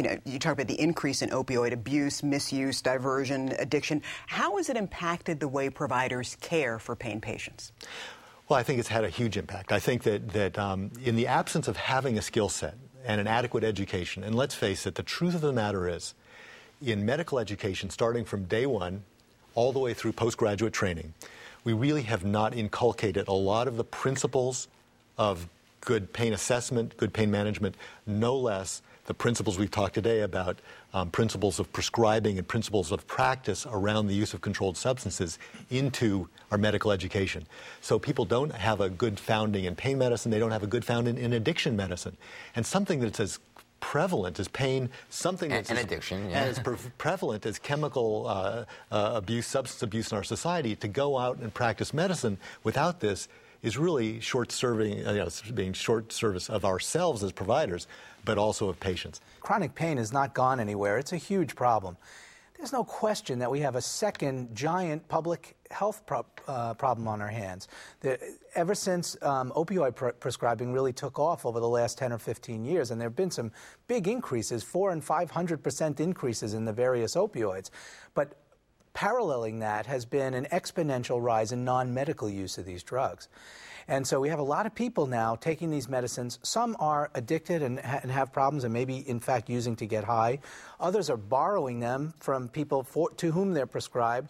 you talk about the increase in opioid abuse, misuse, diversion, addiction. How has it impacted the way providers care for pain patients? Well, I think it's had a huge impact. I think that in the absence of having a skill set and an adequate education, and let's face it, the truth of the matter is, in medical education, starting from day one all the way through postgraduate training, we really have not inculcated a lot of the principles of good pain assessment, good pain management, no less the principles we've talked today about, principles of prescribing and principles of practice around the use of controlled substances into our medical education. So people don't have a good founding in pain medicine, they don't have a good founding in addiction medicine. And something that's as prevalent as pain, something that's addiction, as prevalent as chemical abuse, substance abuse in our society, to go out and practice medicine without this is really short-serving, being short service of ourselves as providers, but also of patients. Chronic pain has not gone anywhere. It's a huge problem. There's no question that we have a second giant public health problem on our hands. Ever since opioid prescribing really took off over the last 10 or 15 years, and there have been some big increases, 400% and 500% increases in the various opioids, but paralleling that has been an exponential rise in non-medical use of these drugs. And so we have a lot of people now taking these medicines. Some are addicted and have problems and maybe, in fact, using to get high. Others are borrowing them from people to whom they're prescribed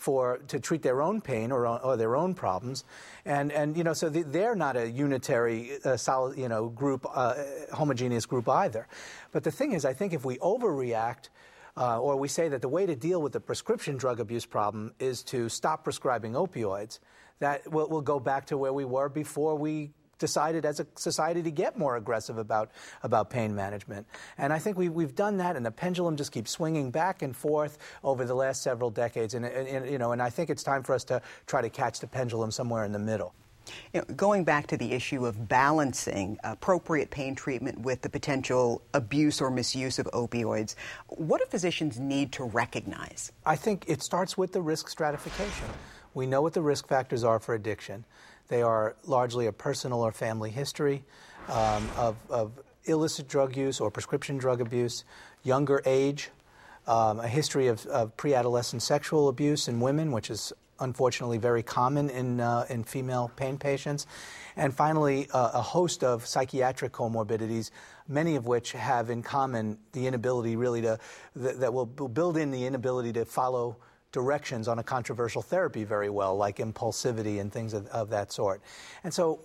to treat their own pain or their own problems. And so they're not a unitary, solid, group, homogeneous group either. But the thing is, I think if we overreact, or we say that the way to deal with the prescription drug abuse problem is to stop prescribing opioids, that we'll go back to where we were before we decided as a society to get more aggressive about pain management. And I think we've done that, and the pendulum just keeps swinging back and forth over the last several decades. And I think it's time for us to try to catch the pendulum somewhere in the middle. Going back to the issue of balancing appropriate pain treatment with the potential abuse or misuse of opioids, what do physicians need to recognize? I think it starts with the risk stratification. We know what the risk factors are for addiction. They are largely a personal or family history of illicit drug use or prescription drug abuse, younger age, a history of pre-adolescent sexual abuse in women, which is unfortunately very common in female pain patients, and finally a host of psychiatric comorbidities, many of which have in common the inability really that will build in the inability to follow directions on a controversial therapy very well, like impulsivity and things of that sort. And so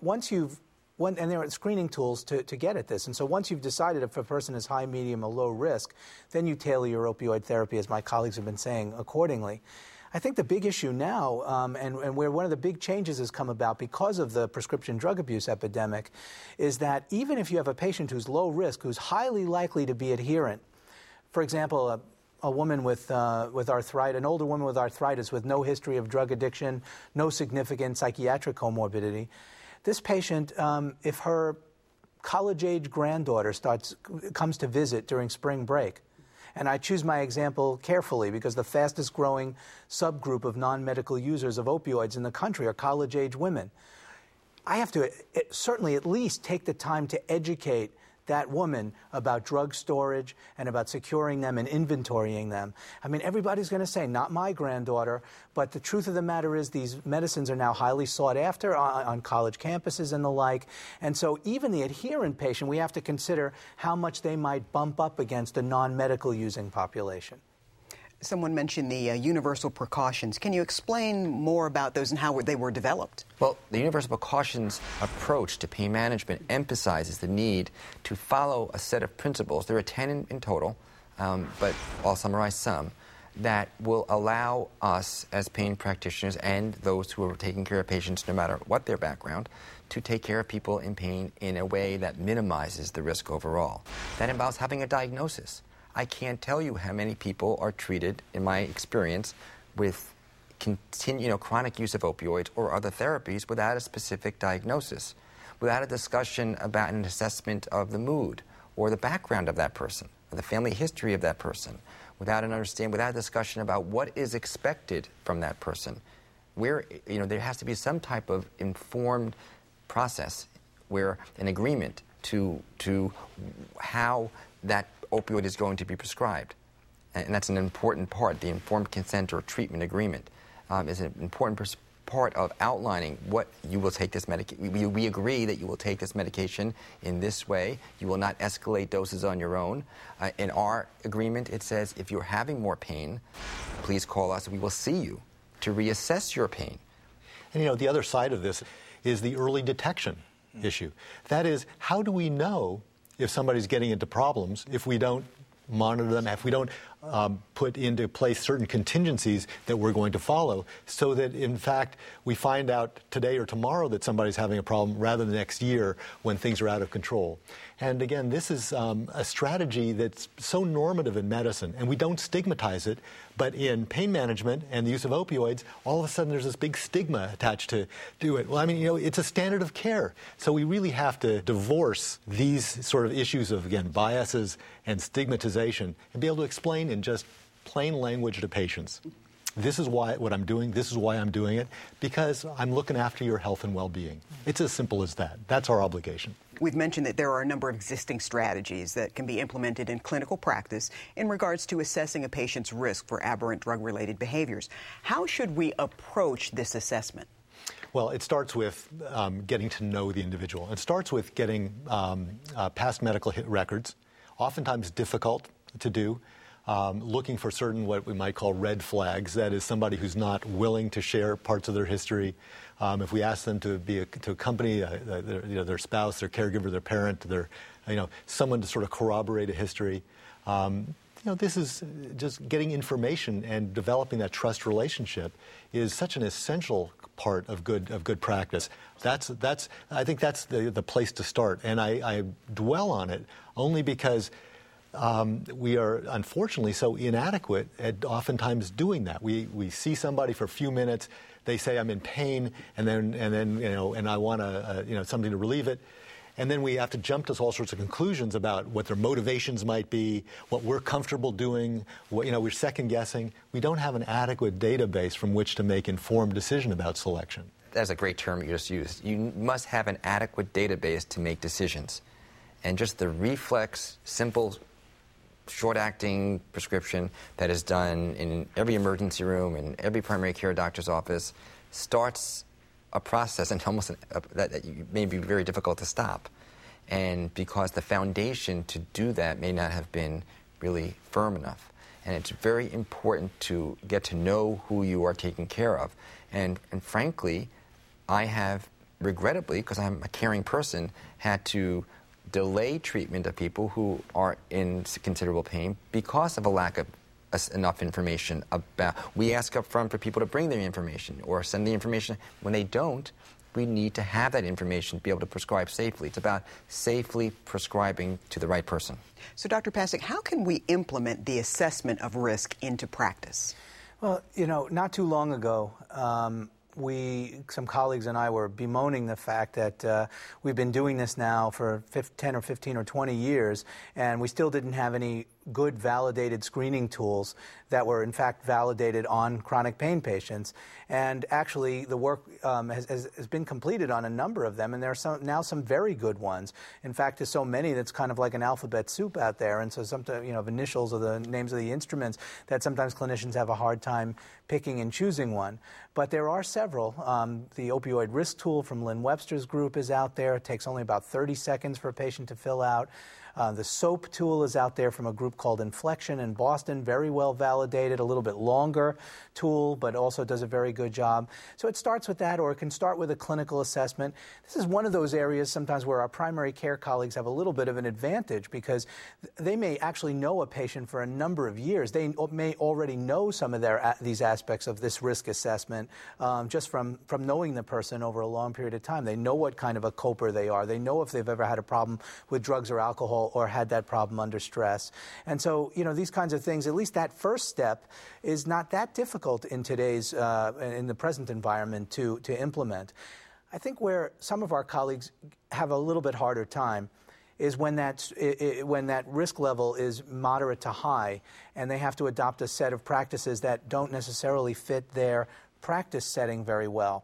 and there are screening tools to get at this. And so once you've decided if a person is high, medium, or low risk, then you tailor your opioid therapy, as my colleagues have been saying, accordingly. I think the big issue now, and where one of the big changes has come about because of the prescription drug abuse epidemic, is that even if you have a patient who's low risk, who's highly likely to be adherent, for example, a woman with arthritis, an older woman with arthritis with no history of drug addiction, no significant psychiatric comorbidity, this patient, if her college-age granddaughter comes to visit during spring break, and I choose my example carefully because the fastest growing subgroup of non-medical users of opioids in the country are college-age women. I have to certainly at least take the time to educate that woman about drug storage and about securing them and inventorying them. I mean, everybody's going to say, not my granddaughter, but the truth of the matter is these medicines are now highly sought after on college campuses and the like. And so even the adherent patient, we have to consider how much they might bump up against a non-medical using population. Someone mentioned the universal precautions. Can you explain more about those and how they were developed? Well, the universal precautions approach to pain management emphasizes the need to follow a set of principles. There are 10 in total, but I'll summarize some, that will allow us as pain practitioners and those who are taking care of patients, no matter what their background, to take care of people in pain in a way that minimizes the risk overall. That involves having a diagnosis. I can't tell you how many people are treated, in my experience, with chronic use of opioids or other therapies without a specific diagnosis, without a discussion about an assessment of the mood or the background of that person, or the family history of that person, without a discussion about what is expected from that person. There has to be some type of informed process where an agreement to how that opioid is going to be prescribed. And that's an important part. The informed consent or treatment agreement is an important part of outlining what you will take this medication. We agree that you will take this medication in this way. You will not escalate doses on your own. In our agreement, it says if you're having more pain, please call us. We will see you to reassess your pain. And the other side of this is the early detection issue. That is, how do we know if somebody's getting into problems if we don't monitor them, if we don't put into place certain contingencies that we're going to follow, so that, in fact, we find out today or tomorrow that somebody's having a problem rather than next year when things are out of control. And again, this is a strategy that's so normative in medicine, and we don't stigmatize it, but in pain management and the use of opioids, all of a sudden there's this big stigma attached to it. Well, I mean, it's a standard of care. So we really have to divorce these sort of issues of, again, biases and stigmatization and be able to explain in just plain language to patients. This is what I'm doing. This is why I'm doing it, because I'm looking after your health and well-being. It's as simple as that. That's our obligation. We've mentioned that there are a number of existing strategies that can be implemented in clinical practice in regards to assessing a patient's risk for aberrant drug-related behaviors. How should we approach this assessment? Well, it starts with getting to know the individual. It starts with getting past medical records, oftentimes difficult to do. Looking for certain what we might call red flags. That is, somebody who's not willing to share parts of their history. If we ask them to accompany their spouse, their caregiver, their parent, someone to sort of corroborate a history. This is just getting information and developing that trust relationship is such an essential part of good practice. I think that's the place to start, and I dwell on it only because we are unfortunately so inadequate at oftentimes doing that. We see somebody for a few minutes, they say I'm in pain, and I want something to relieve it, and then we have to jump to all sorts of conclusions about what their motivations might be, what we're comfortable doing. We're second guessing. We don't have an adequate database from which to make informed decision about selection. That's a great term you just used. You must have an adequate database to make decisions, and just the reflex, simple, short-acting prescription that is done in every emergency room, in every primary care doctor's office, starts a process and that may be very difficult to stop. And because the foundation to do that may not have been really firm enough. And it's very important to get to know who you are taking care of. And frankly, I have, regrettably, because I'm a caring person, had to delay treatment of people who are in considerable pain because of a lack of enough information about. We ask up front for people to bring their information or send the information. When they don't, we need to have that information to be able to prescribe safely. It's about safely prescribing to the right person. So, Dr. Pasek, how can we implement the assessment of risk into practice? Well, not too long ago, some colleagues and I were bemoaning the fact that we've been doing this now for 10 or 15 or 20 years, and we still didn't have any good validated screening tools that were in fact validated on chronic pain patients. And actually the work has been completed on a number of them, and there are now some very good ones. In fact, there's so many that's kind of like an alphabet soup out there, and so sometimes, of initials or the names of the instruments that sometimes clinicians have a hard time picking and choosing one. But there are several. The opioid risk tool from Lynn Webster's group is out there. It takes only about 30 seconds for a patient to fill out. The SOAP tool is out there from a group called Inflection in Boston, very well validated, a little bit longer tool, but also does a very good job. So it starts with that, or it can start with a clinical assessment. This is one of those areas sometimes where our primary care colleagues have a little bit of an advantage because they may actually know a patient for a number of years. They may already know some of these aspects of this risk assessment just from knowing the person over a long period of time. They know what kind of a coper they are. They know if they've ever had a problem with drugs or alcohol or had that problem under stress. And so, these kinds of things, at least that first step is not that difficult in today's, in the present environment to implement. I think where some of our colleagues have a little bit harder time is when that risk level is moderate to high and they have to adopt a set of practices that don't necessarily fit their practice setting very well.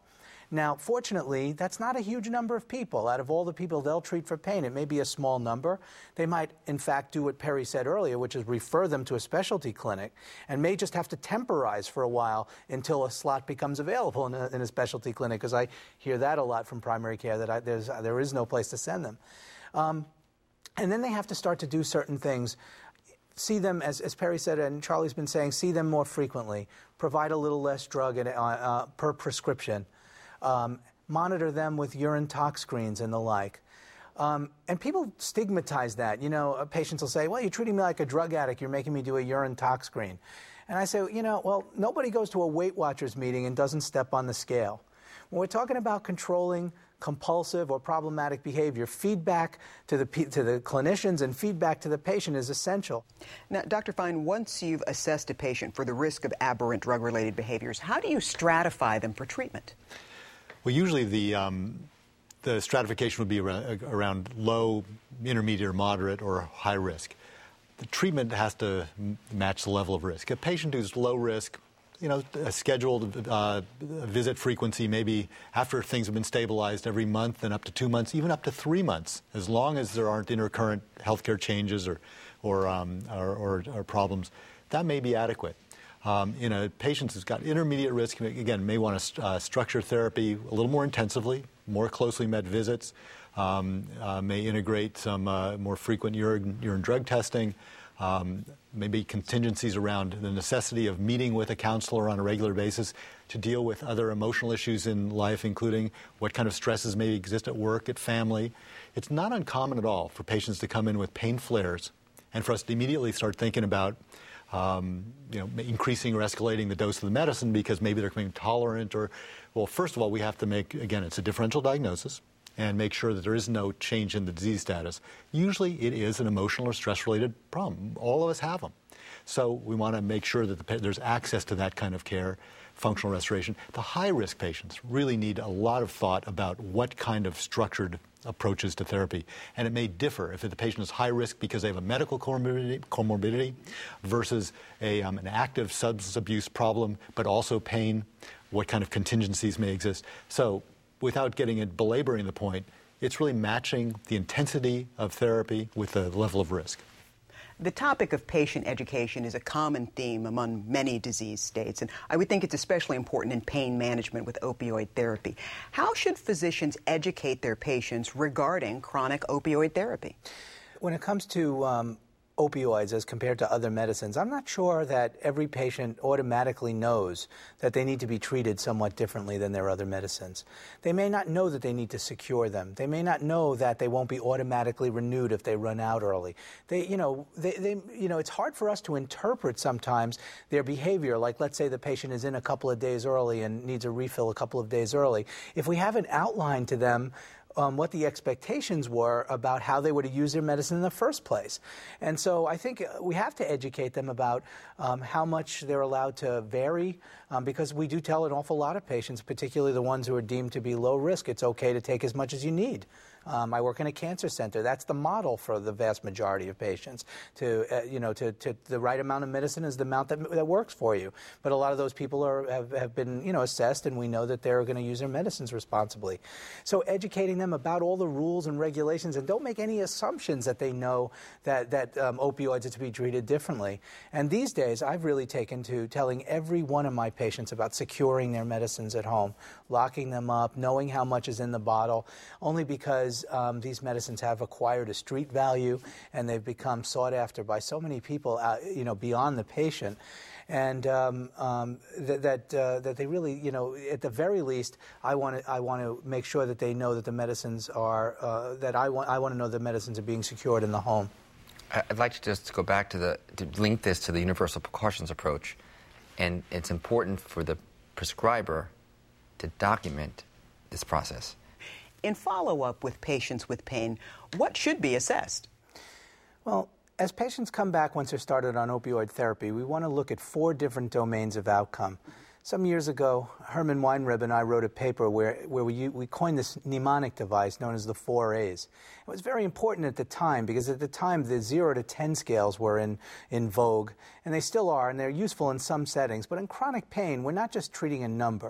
Now, fortunately, that's not a huge number of people. Out of all the people they'll treat for pain, it may be a small number. They might, in fact, do what Perry said earlier, which is refer them to a specialty clinic, and may just have to temporize for a while until a slot becomes available in a specialty clinic, because I hear that a lot from primary care, that there is no place to send them. And then they have to start to do certain things. See them, as Perry said, and Charlie's been saying, see them more frequently, provide a little less drug per prescription, monitor them with urine tox screens and the like. And people stigmatize that. You know, patients will say, well, you're treating me like a drug addict, you're making me do a urine tox screen. And I say, you know, well, nobody goes to a Weight Watchers meeting and doesn't step on the scale. When we're talking about controlling compulsive or problematic behavior, feedback to the clinicians and feedback to the patient is essential. Now, Dr. Fine, once you've assessed a patient for the risk of aberrant drug-related behaviors, how do you stratify them for treatment? Well, usually the stratification would be around low, intermediate, or moderate, or high risk. The treatment has to match the level of risk. A patient who's low risk, you know, a scheduled visit frequency, maybe after things have been stabilized every month and up to 2 months, even up to 3 months, as long as there aren't intercurrent healthcare changes or problems, that may be adequate. In a patient who's got intermediate risk, again, may want to structure therapy a little more intensively, more closely met visits, may integrate some more frequent urine drug testing, maybe contingencies around the necessity of meeting with a counselor on a regular basis to deal with other emotional issues in life, including what kind of stresses may exist at work, at family. It's not uncommon at all for patients to come in with pain flares and for us to immediately start thinking about increasing or escalating the dose of the medicine because maybe they're becoming intolerant or, well, first of all, we have to make, again, it's a differential diagnosis and make sure that there is no change in the disease status. Usually it is an emotional or stress-related problem. All of us have them. So we want to make sure that there's access to that kind of care, functional restoration. The high-risk patients really need a lot of thought about what kind of structured approaches to therapy. And it may differ if the patient is high risk because they have a medical comorbidity versus an active substance abuse problem, but also pain, what kind of contingencies may exist. So without belaboring the point, it's really matching the intensity of therapy with the level of risk. The topic of patient education is a common theme among many disease states, and I would think it's especially important in pain management with opioid therapy. How should physicians educate their patients regarding chronic opioid therapy? When it comes to opioids as compared to other medicines, I'm not sure that every patient automatically knows that they need to be treated somewhat differently than their other medicines. They may not know that they need to secure them. They may not know that they won't be automatically renewed if they run out early. It's hard for us to interpret sometimes their behavior. Like, let's say the patient is in a couple of days early and needs a refill a couple of days early. If we haven't outlined to them what the expectations were about how they were to use their medicine in the first place. And so I think we have to educate them about how much they're allowed to vary, because we do tell an awful lot of patients, particularly the ones who are deemed to be low risk, it's okay to take as much as you need. I work in a cancer center. That's the model for the vast majority of patients. The right amount of medicine is the amount that works for you. But a lot of those people have been assessed, and we know that they're going to use their medicines responsibly. So educating them about all the rules and regulations, and don't make any assumptions that they know that opioids are to be treated differently. And these days, I've really taken to telling every one of my patients about securing their medicines at home, locking them up, knowing how much is in the bottle, only because these medicines have acquired a street value and they've become sought after by so many people, beyond the patient. And that they really, at the very least, I want to make sure that they know that the medicines are I want to know the medicines are being secured in the home. I'd like to just go back to link this to the universal precautions approach, and it's important for the prescriber to document this process. In follow-up with patients with pain, what should be assessed? Well, as patients come back once they're started on opioid therapy, we want to look at 4 different domains of outcome. Some years ago, Herman Weinreb and I wrote a paper where we coined this mnemonic device known as the 4 A's. It was very important at the time because at the time the 0 to 10 scales were in vogue, and they still are, and they're useful in some settings. But in chronic pain, we're not just treating a number.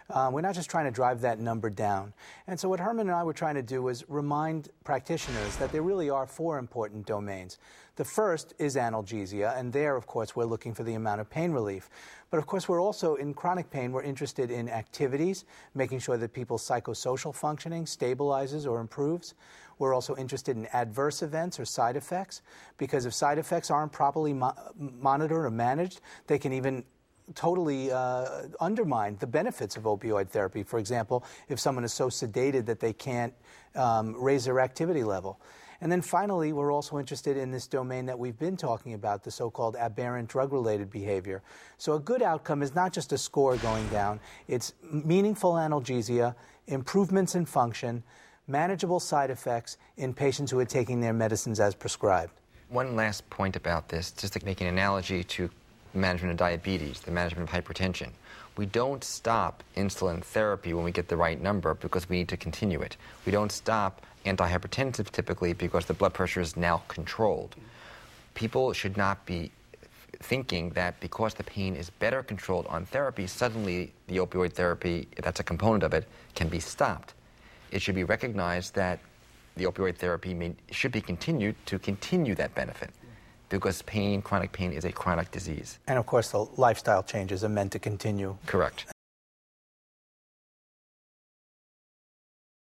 We're not just trying to drive that number down. And so what Herman and I were trying to do was remind practitioners that there really are 4 important domains. The first is analgesia, and there, of course, we're looking for the amount of pain relief. But, of course, we're also, in chronic pain, we're interested in activities, making sure that people's psychosocial functioning stabilizes or improves. We're also interested in adverse events or side effects, because if side effects aren't properly monitored or managed, they can even totally undermine the benefits of opioid therapy. For example, if someone is so sedated that they can't raise their activity level. And then finally, we're also interested in this domain that we've been talking about, the so-called aberrant drug-related behavior. So a good outcome is not just a score going down. It's meaningful analgesia, improvements in function, manageable side effects in patients who are taking their medicines as prescribed. One last point about this, just to make an analogy to management of diabetes, the management of hypertension. We don't stop insulin therapy when we get the right number because we need to continue it. We don't stop antihypertensive typically because the blood pressure is now controlled. People should not be thinking that because the pain is better controlled on therapy, suddenly the opioid therapy, if that's a component of it, can be stopped. It should be recognized that the opioid therapy should be continued to continue that benefit, because pain, chronic pain, is a chronic disease. And of course, the lifestyle changes are meant to continue. Correct.